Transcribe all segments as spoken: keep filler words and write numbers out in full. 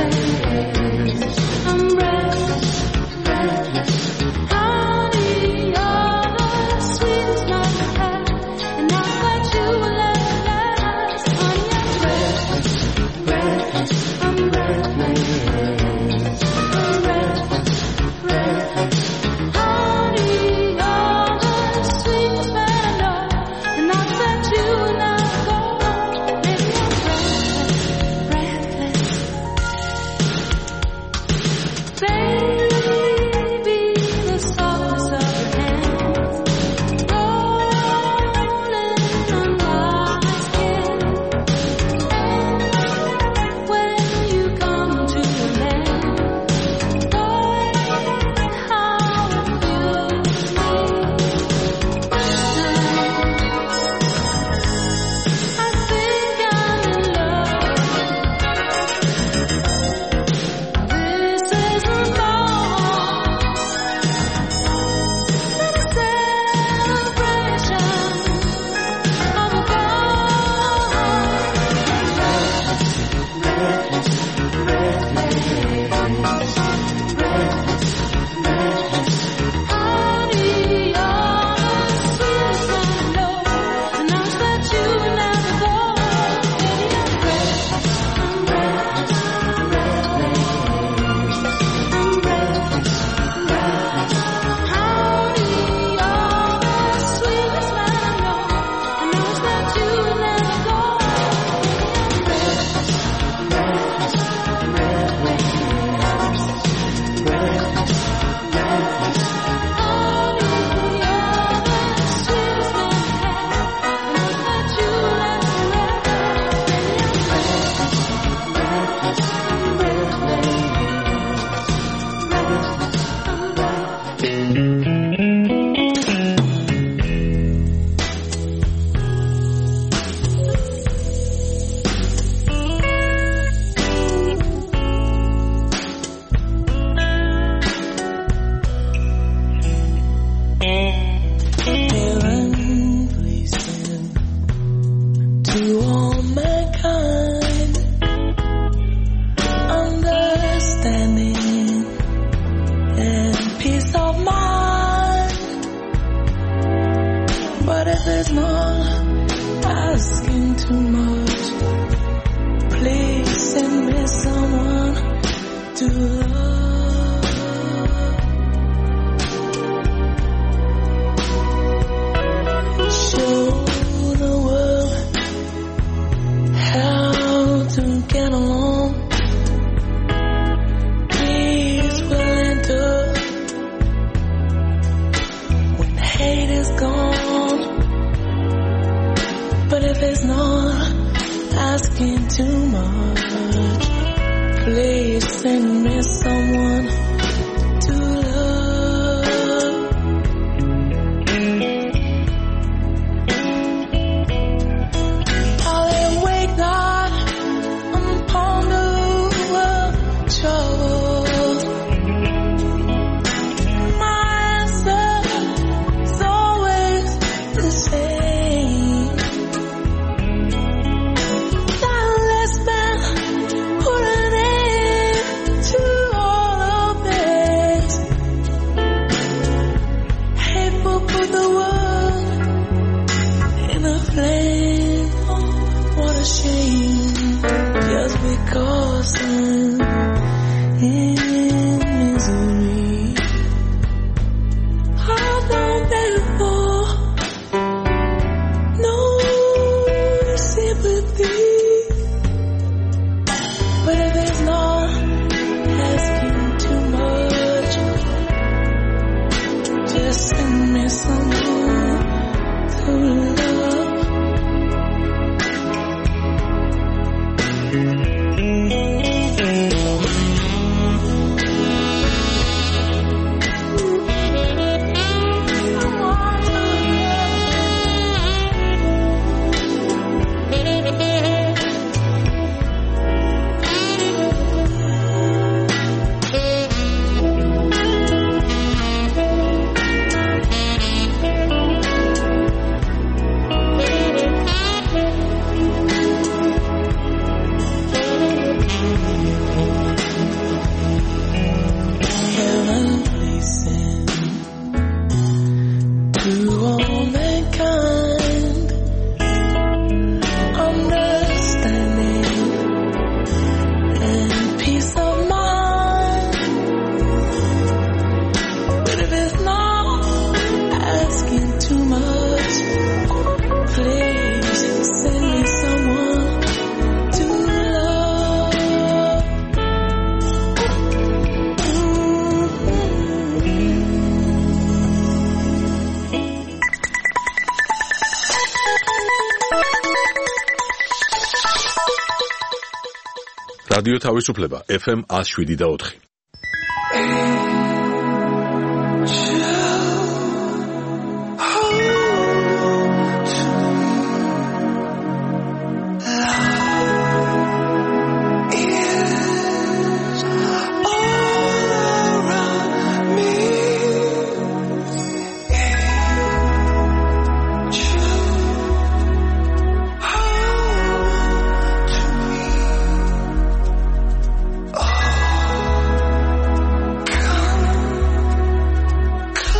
Put an end to all of რადიო თავისუფლება ეფ ემ one oh seven და four. Come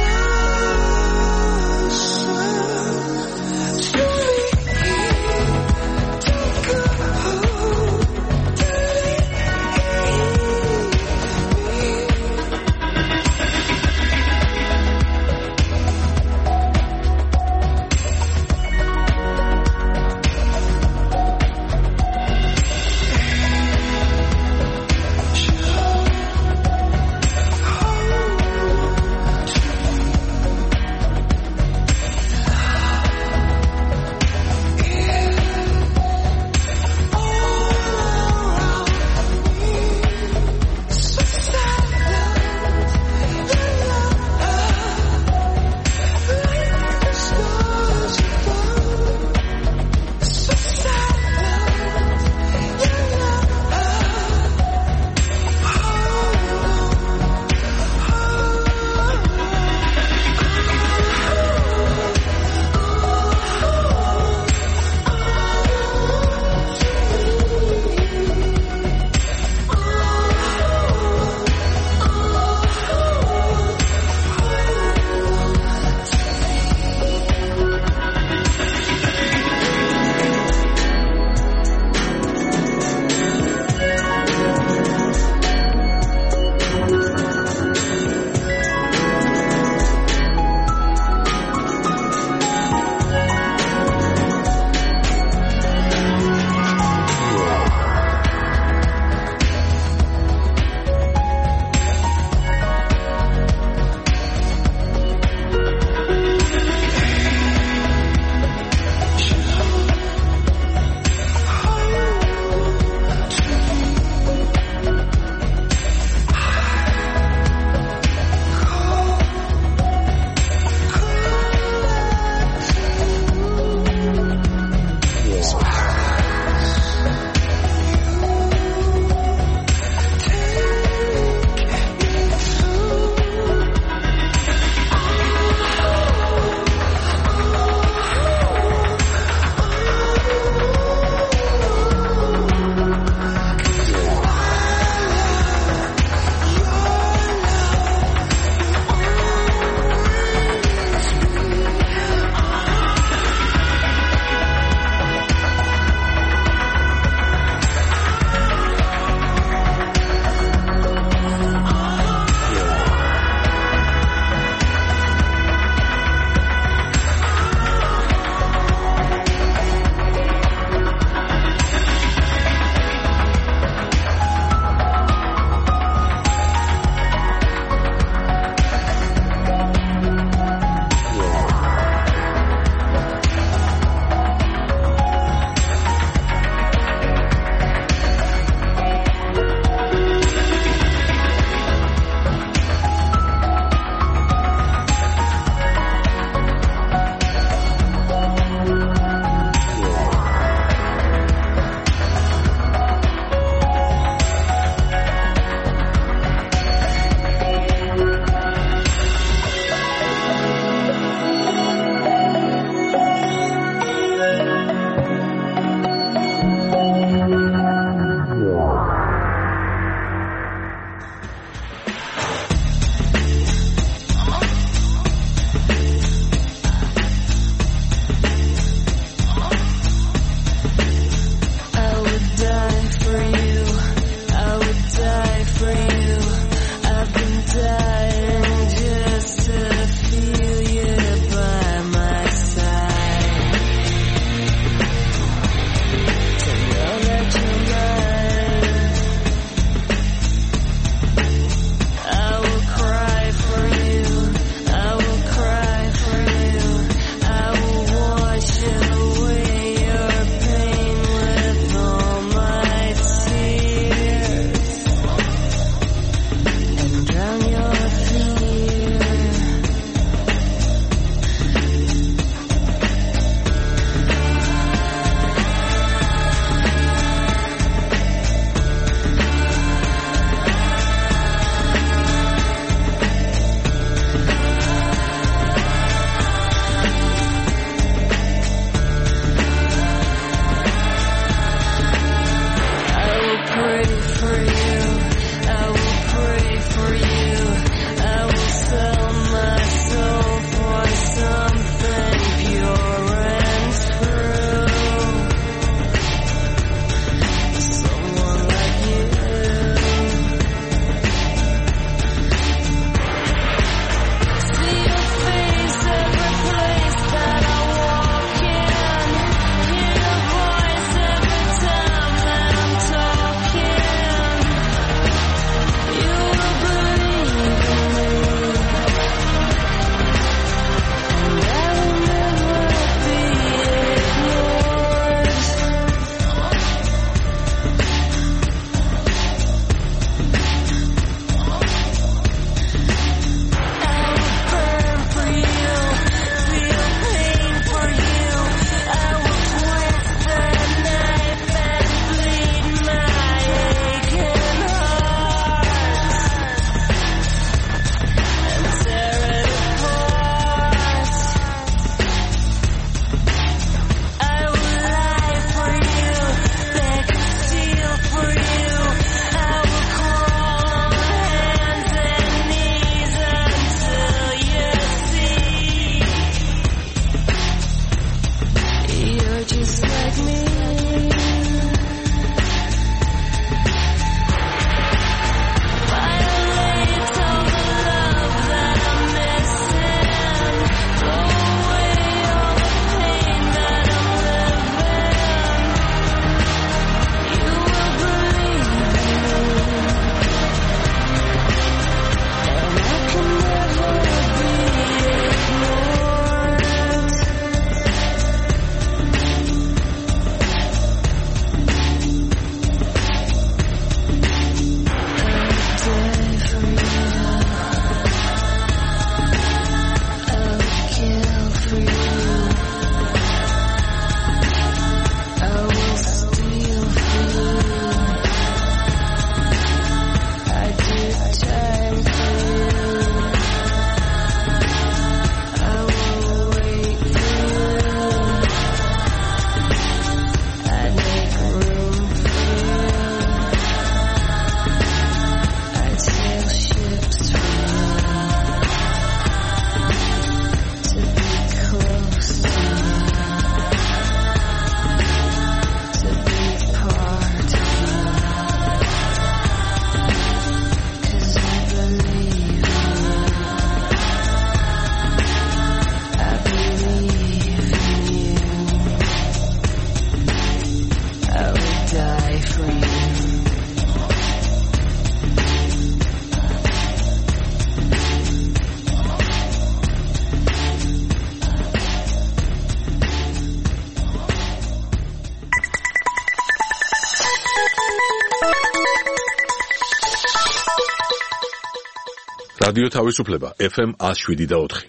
რადიო თავისუფლება ეფ ემ one oh seven და four.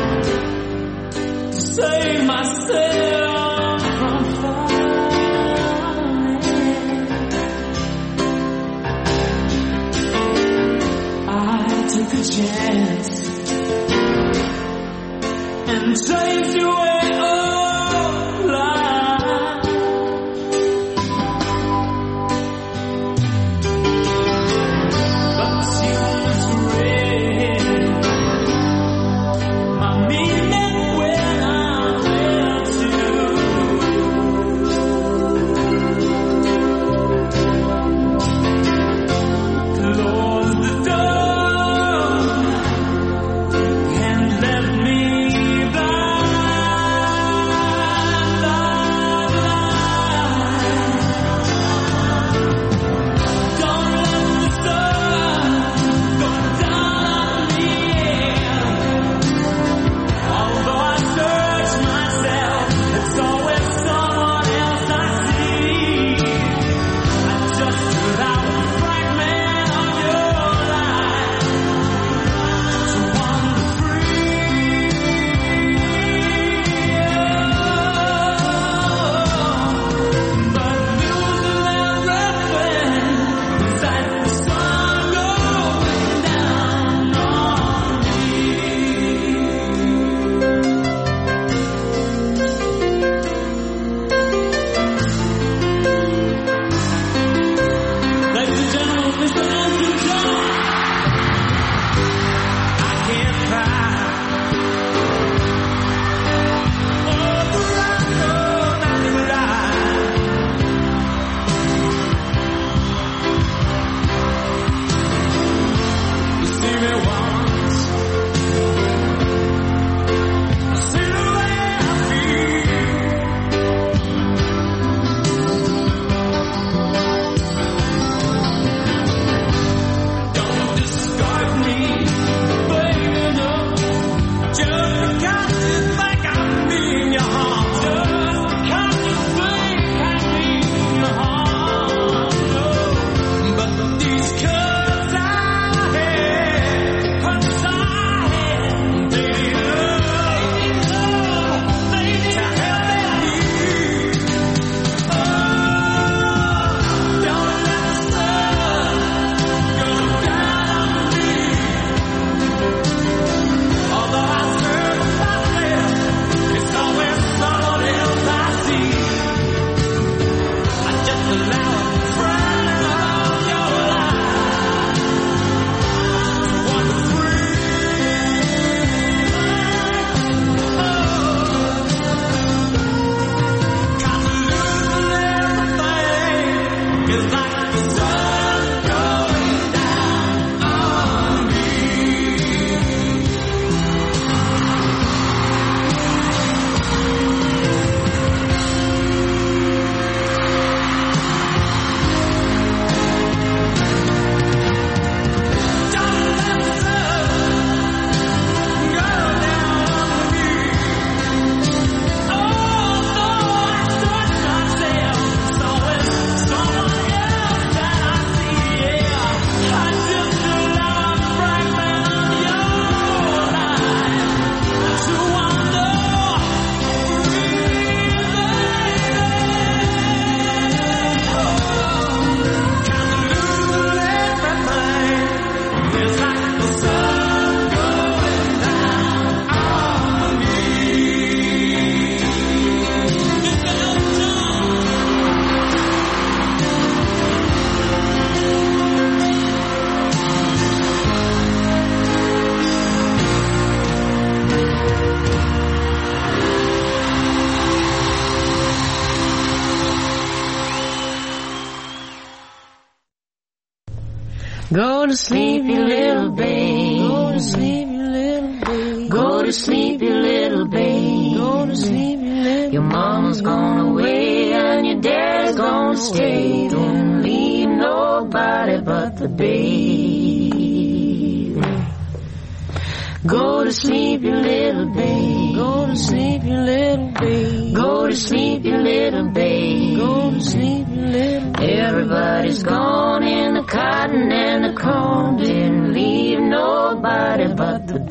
Save myself from fire. Go to sleep, you little babe. Go to sleep, you little babe. Go to sleep, you little babe. Go to sleep, you little. Your mama's gone away and your dad's gonna stay. Don't leave nobody but the baby. Go to sleep, you little babe. Go to sleep, you little babe. Go to sleep, you little babe. Go to sleep, you little babe. Everybody's gone in the cotton and the corn. Didn't leave nobody but the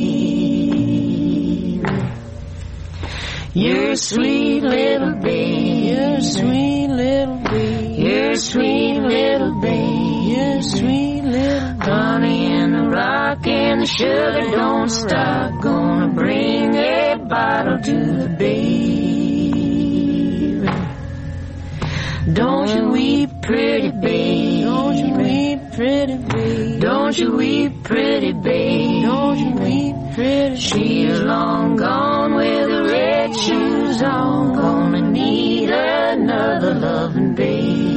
baby. You're a sweet little babe. You're a sweet little babe. You're a sweet little babe. You're a sweet little babe. Honey in the rock and the sugar don't stop. Gonna bring a bottle to the baby. Don't you weep, pretty babe. Don't you weep, pretty babe. Don't you weep, pretty babe. Don't you weep, pretty babe. She's long gone with the red shoes on. Gonna need another loving babe.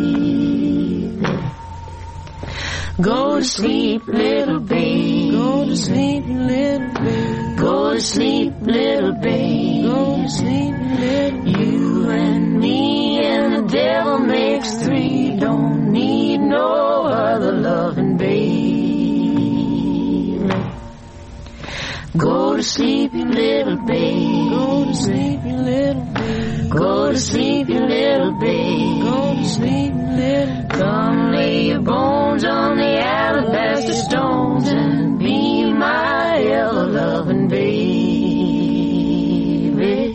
Go to sleep, little babe. Go to sleep, little babe. Go to sleep, little babe. Go to sleep, little babe. You and me and the devil makes three. Don't need no other loving babe. Go to sleep, you little babe. Go to sleep, you little babe. Go to sleep, you little babe. Go to sleep, you little babe. Come lay your bones on the alabaster stones and be my ever-loving baby.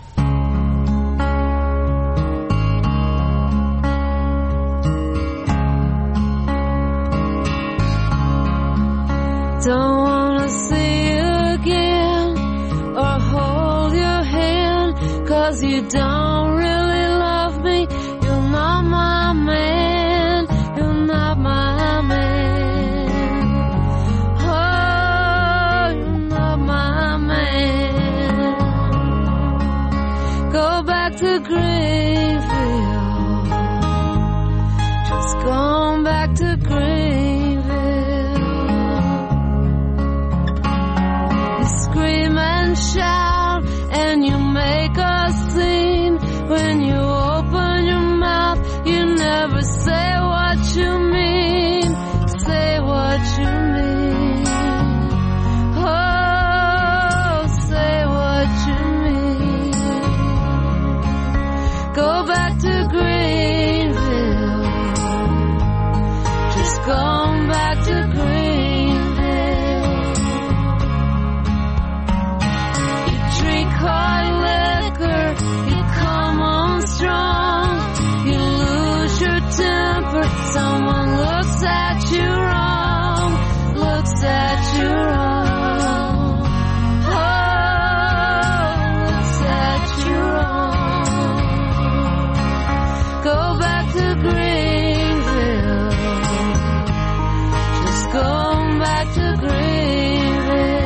Don't wanna see you again or hold your hand, 'cause you don't really love me. You're not my man. You're not my man. Oh, you're not my man. Go back to Greenville. Just going back to Greenville. Scream and shout and you make a scene. When you open your mouth, you never say what you mean. Say what you mean. Oh, say what you mean. Go back to Greenville. Just going back to Greenville. Drink hard liquor, you come on strong. You lose your temper, someone looks at you wrong. Looks at you wrong. Oh, looks at you wrong. Go back to Greenville. Just going back to Greenville.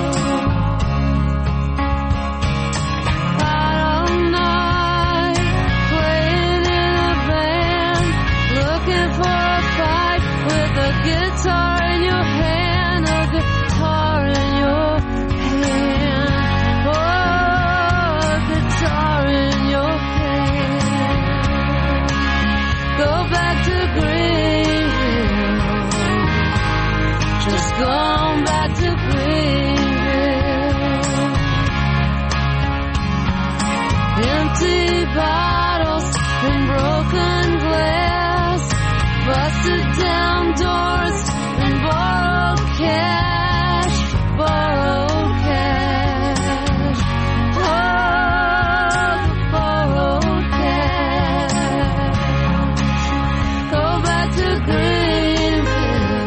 Guitar in your hand, a guitar in your hand, oh, a guitar in your hand. Go back to Greenville. Just going back to Greenville. Empty bottles and broken glass, busted down doors and borrowed cash, borrowed cash, oh, borrowed cash. Go back to Greenville.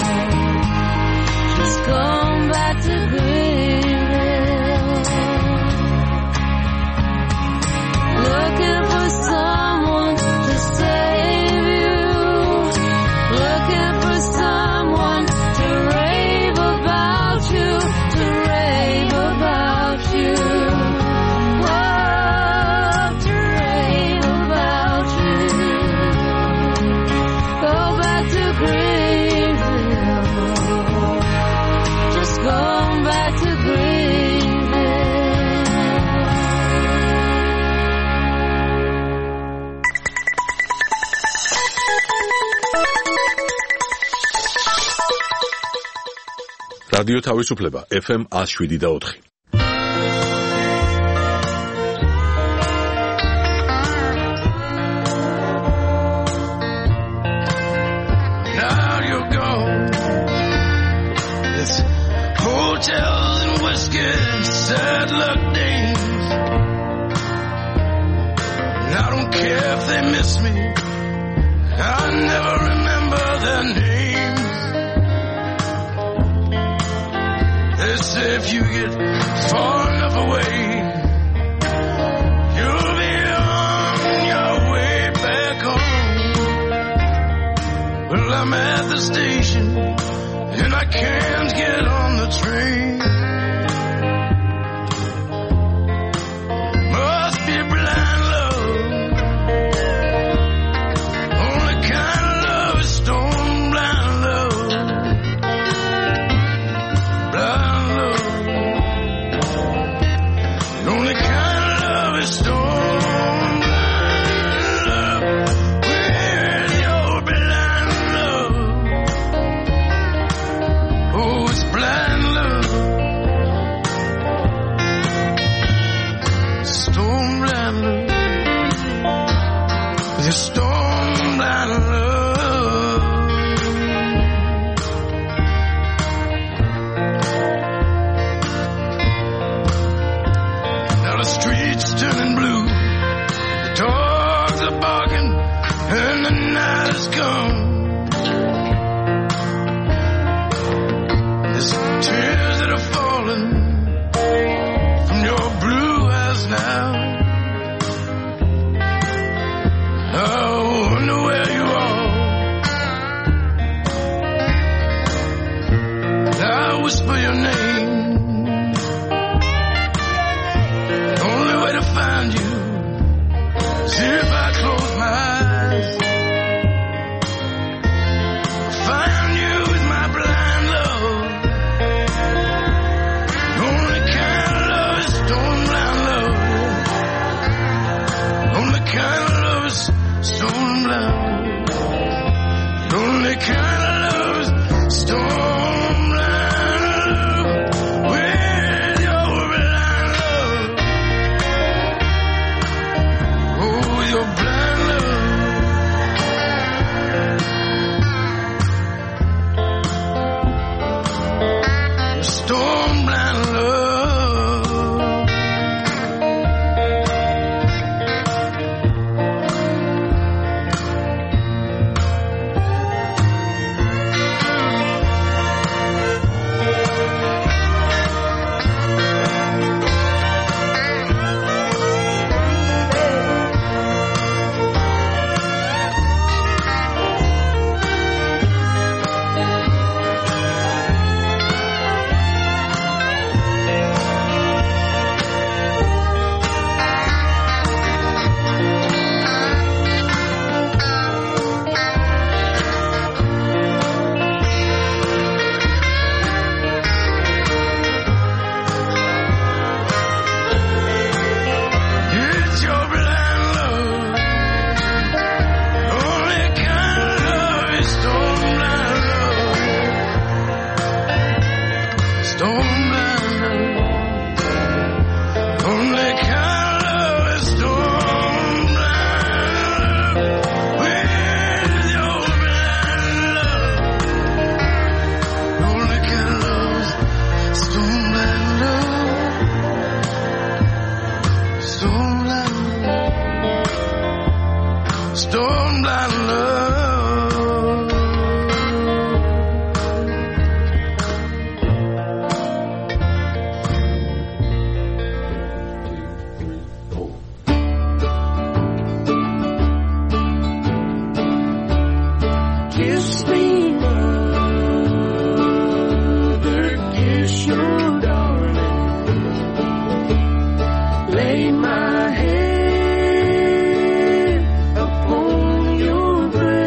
Just going back to Greenville. Looking for someone to save you. Looking for someone რადიო თავისუფლება ეფ ემ one oh seven და four. Now you're gone. It's hotels and whiskey, sad luck days. And I don't care if they miss me. I never remember their names. They say if you get far enough away, you'll be on your way back home. Well, I'm at the station and I can't get on the train. Must be blind love. Only kind of love is stone blind love. Blind love. The only kind of love is stone blind love. Where's your blind love? Oh, it's blind love. Stone blind love. The stone blind love. Now the streets turning blue, the dogs are barking, and the night has come. There's tears that are falling from your blue eyes now. I wonder where you are. I whisper your name. The only way to find you is if I close my eyes. Find you with my blind love. The only kind of love is stone blind love. The only kind of love is stone blind. The only kind of love is stone blind love. With your blind love. Oh, with your blind love. Stone blind love. It's your blind love. Only kind of love is stone blind love. Stone blind love. Only kind of love is stone blind love. With your blind love. Only kind of love is stone blind love. Stone blind love. Stone blind love. Kiss me, mother, kiss your darling. Lay my head upon your breast.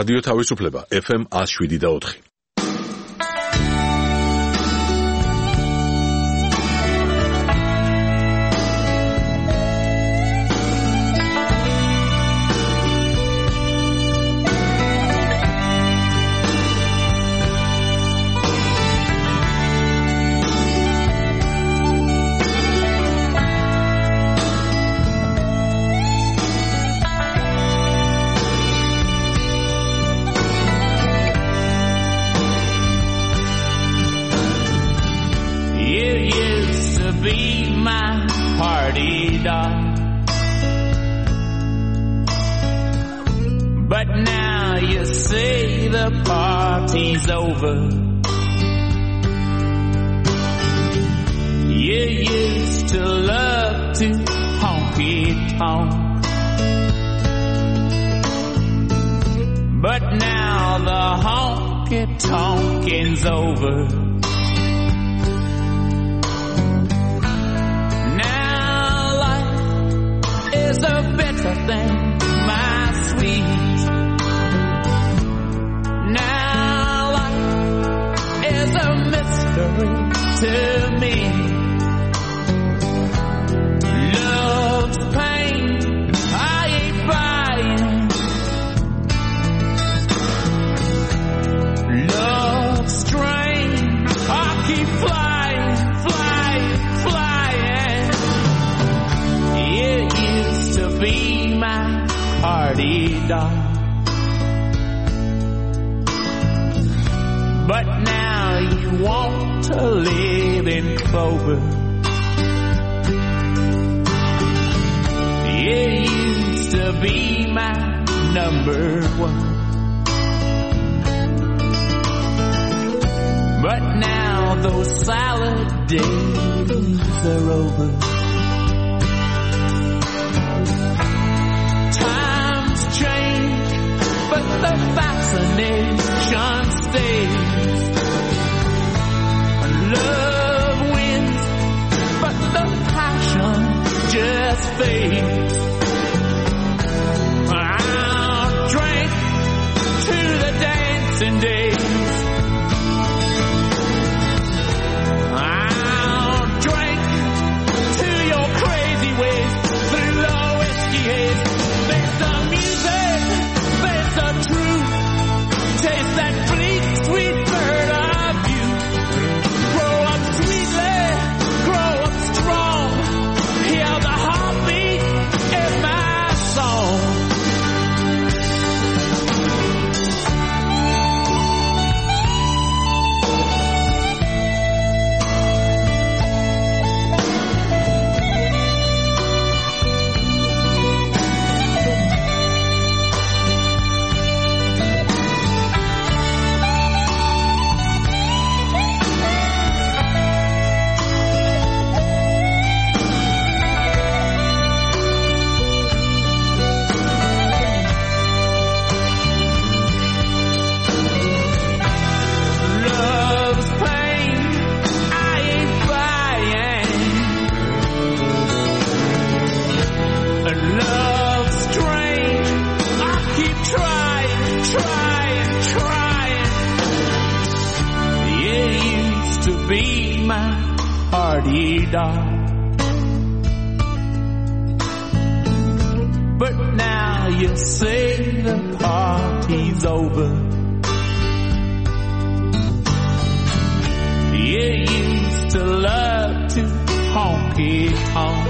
რადიო თავისუფლება ეფ ემ one oh seven და four. But now you say the party's over. You used to love to honky-tonk, but now the honky-tonking's over. Now life is a better thing, my sweet. A mystery to me. Love's pain, I ain't buying. Love's strain, I keep flying, flying, flying. It used to be my party doll, but now you want to live in clover. You used to be my number one, but now those salad days are over. Times change, but the fascination stays. Love wins, but the passion just fades. I'll drink to the dancing days. I'll drink to your crazy ways through the whiskey haze. There's the music, there's the truth. Taste that bleak, sweet bird of you. Grow up sweetly, grow up strong. Hear the heartbeat in my song. But now you say the party's over. You used to love to honky-tonk,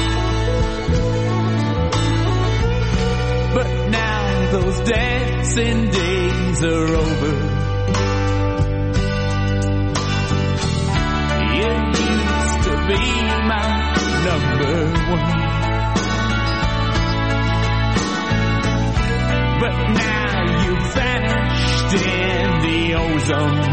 but now those dancing days are over. You used to be my number one, but now you vanished in the ozone.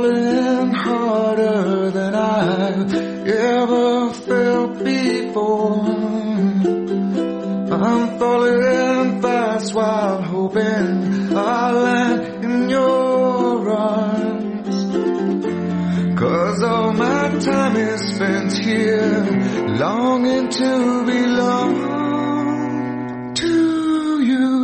falling harder than I've ever felt before. I'm falling fast while hoping I'll land in your arms. 'Cause all my time is spent here, longing to belong to you.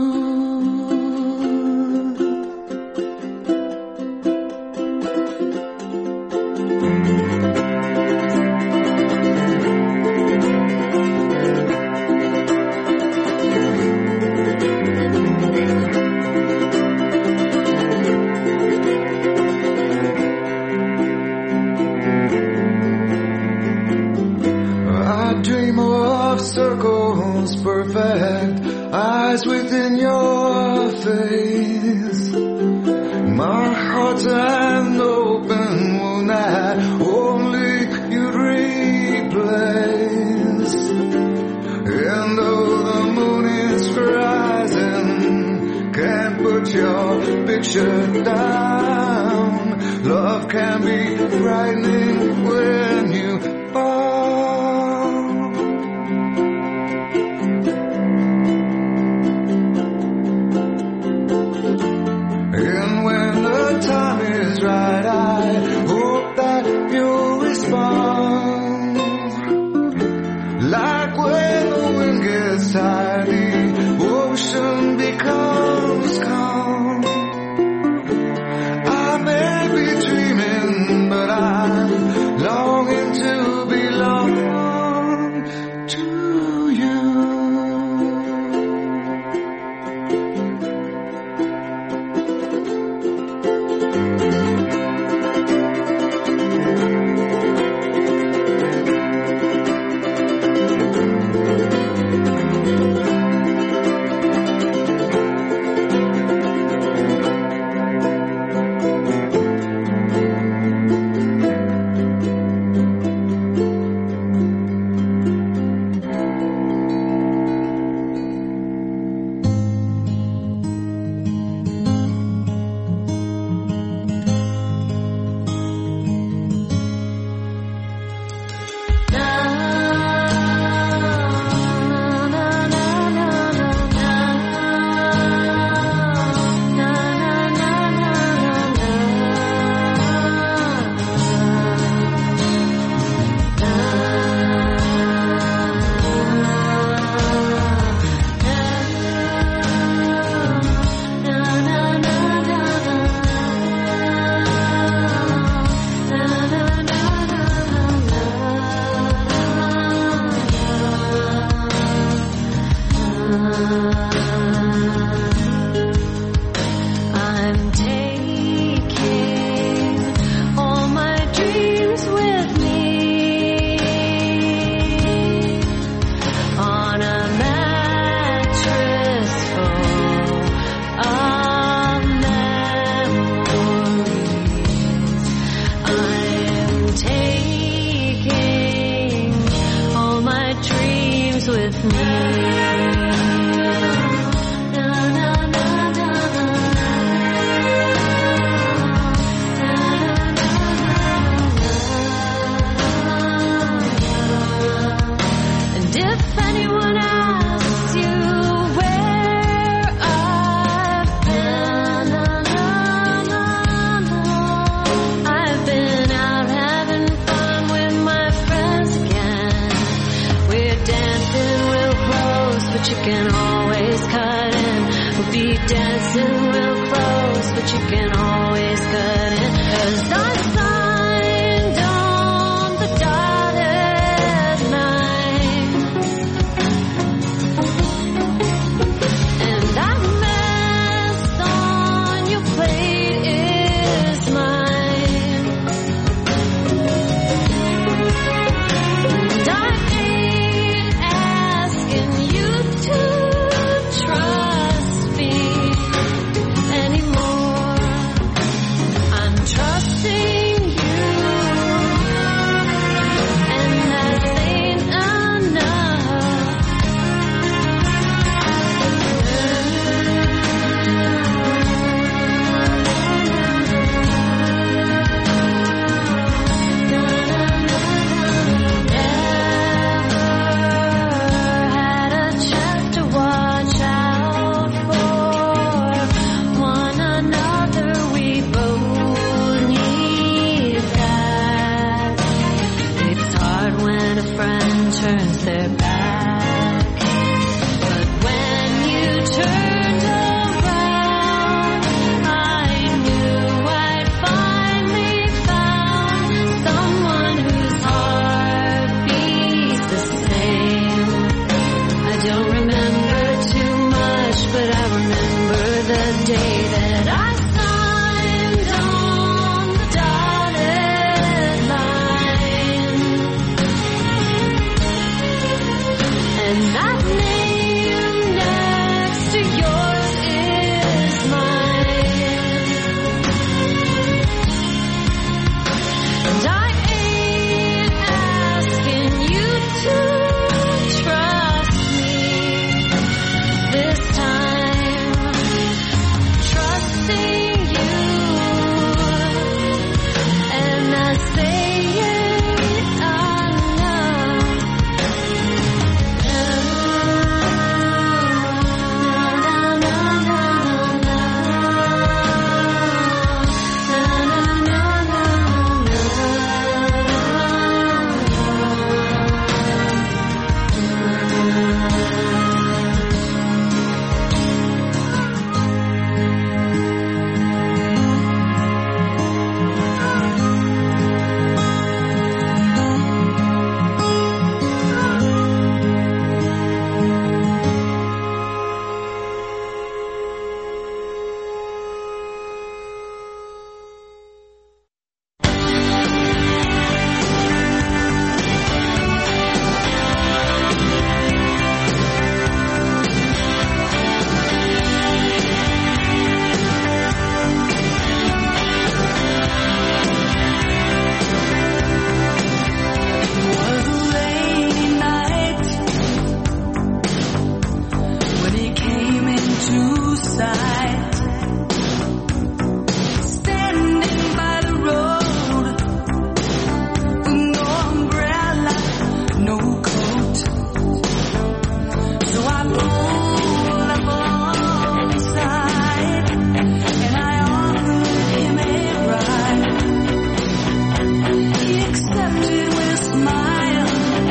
Circles perfect, eyes within your face. My heart's an open wound that only you'd replace. And though the moon is rising, can't put your picture down. Love can be frightening when you fall. Right, I hope that you'll respond. Like when the wind gets tired, the ocean becomes calm. I may be dreaming, but I'm longing to belong to you. Anymore, I'm trusting day that I signed on the dotted line, and that name next to yours is mine, and I ain't asking you to trust me this time, trusting you, and I say it was a rainy night when he came into sight, standing by the road with no umbrella, no coat. So I pulled up alongside and I offered him a ride. He accepted with a smile,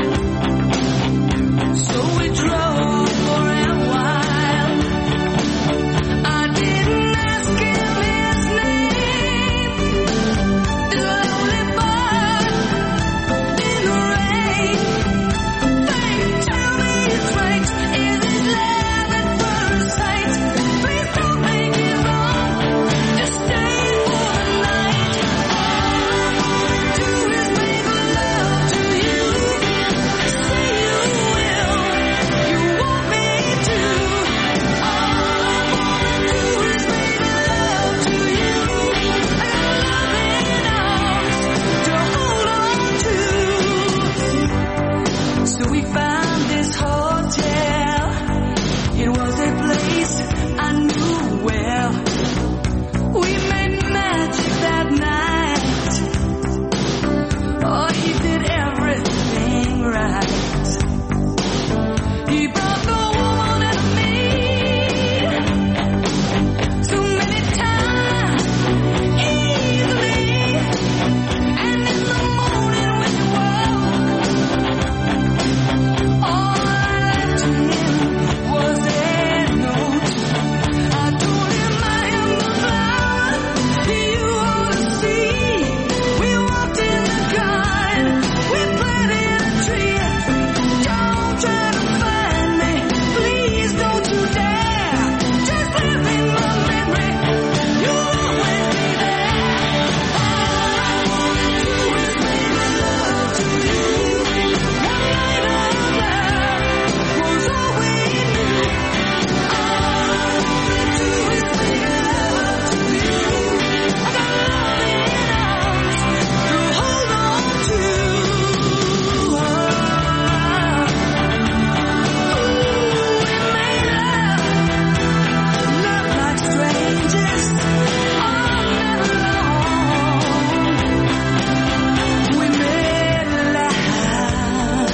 so we drove for a while. I didn't ask him his name, this lonely bird in the rain. They tell me it's right, is it love at first sight? Please don't make it wrong, just stay for the night. All I wanna do is make love to you. Say you will, you want me to. All I wanna do is make love to you. I got loving arms to hold on to. So we found this hotel. It was a place I knew well. We made magic that night. Oh, he did everything right. He brought the woman and me so many times easily. And in the morning when you woke, all I left to him was a note. I told him I am the flower you ought to see. We walked in the garden, we planted a tree. Don't try to find me, please don't you dare. Just live in my memory, you'll always be there. All I wanna do is make love to you. One night of love was all we knew. All I wanna do is make love to you. I got loving arms to hold on to. Ooh, we made love, love like strangers all night long. We made love.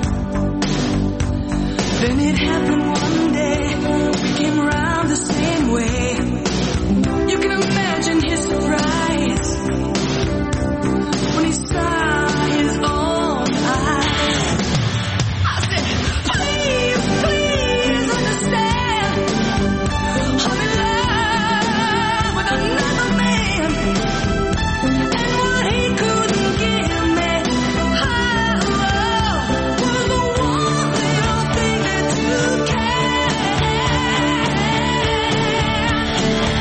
Then it happened one day, we came around the same way. You can imagine his surprise when he saw his own eyes. I said, please, please understand, I'm in love with another man, and what he couldn't give me, oh, was the one little thing that you can.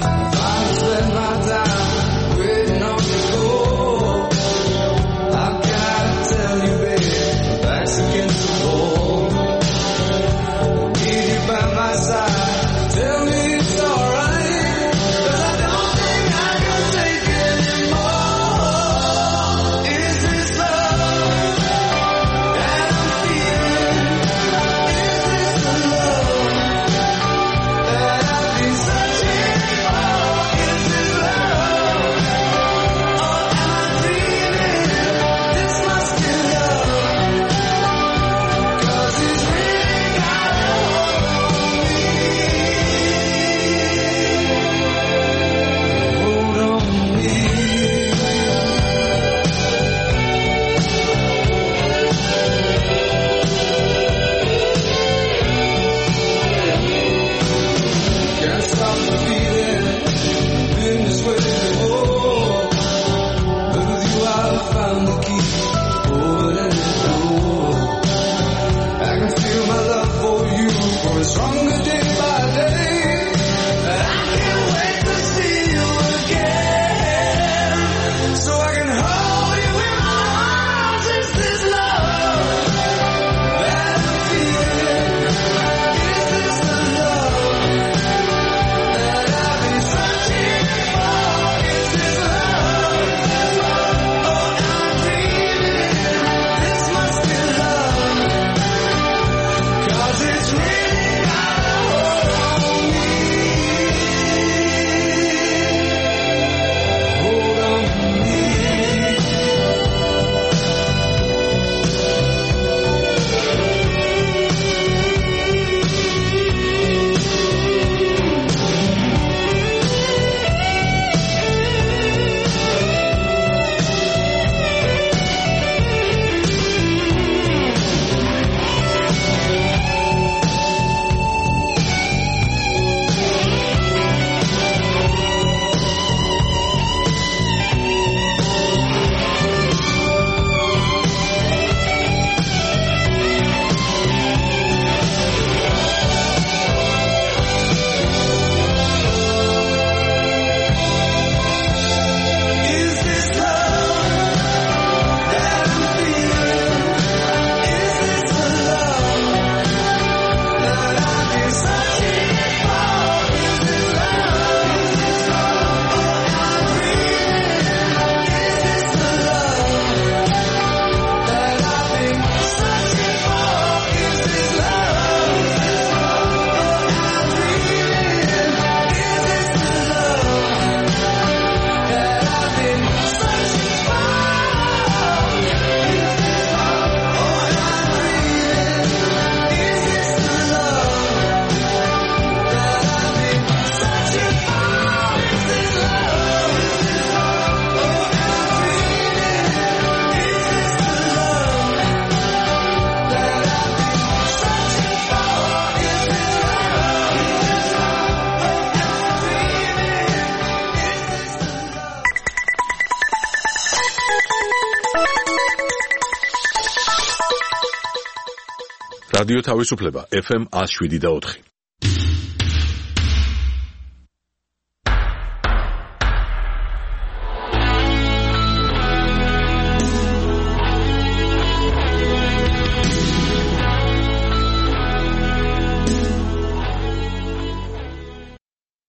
რადიო თავისუფლება ეფ ემ one oh seven point four